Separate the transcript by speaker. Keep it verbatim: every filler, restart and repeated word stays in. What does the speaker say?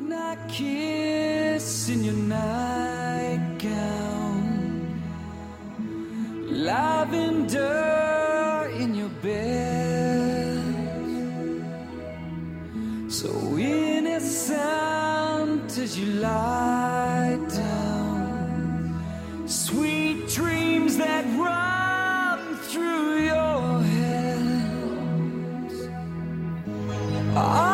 Speaker 1: Midnight kiss in your nightgown, lavender in your bed, so innocent as you lie down, sweet dreams that run through your head.